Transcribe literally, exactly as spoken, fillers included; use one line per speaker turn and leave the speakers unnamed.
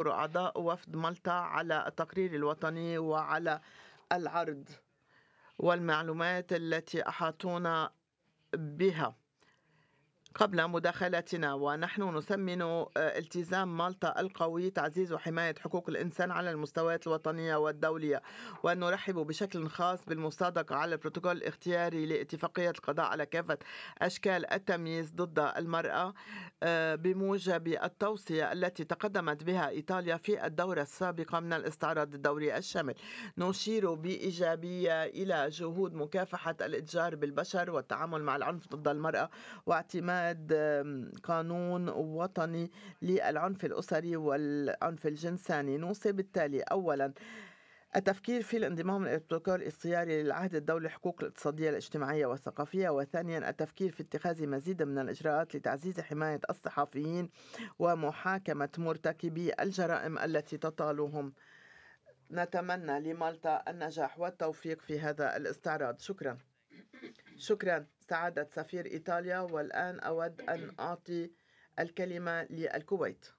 يشكر أعضاء وفد مالطا على التقرير الوطني وعلى العرض والمعلومات التي أحاطونا بها قبل مداخلتنا. ونحن نثمن التزام مالطا القوي تعزيز وحماية حقوق الإنسان على المستويات الوطنية والدولية، ونرحب بشكل خاص بالمصادقة على البروتوكول الاختياري لاتفاقية القضاء على كافة أشكال التمييز ضد المرأة بموجب التوصية التي تقدمت بها إيطاليا في الدورة السابقة من الاستعراض الدوري الشامل. نشير بإيجابية إلى جهود مكافحة الإتجار بالبشر والتعامل مع العنف ضد المرأة واعتماد قانون وطني للعنف الأسري والعنف الجنساني. نوصي بالتالي أولا التفكير في الانضمام إلى البروتوكول الاختياري للعهد الدولي للحقوق الاقتصادية الاجتماعية والثقافية، وثانيا التفكير في اتخاذ مزيد من الإجراءات لتعزيز حماية الصحفيين ومحاكمة مرتكبي الجرائم التي تطالهم. نتمنى لمالطا النجاح والتوفيق في هذا الاستعراض. شكرا. شكرا سعادة سفير إيطاليا. والآن أود أن أعطي الكلمة للكويت.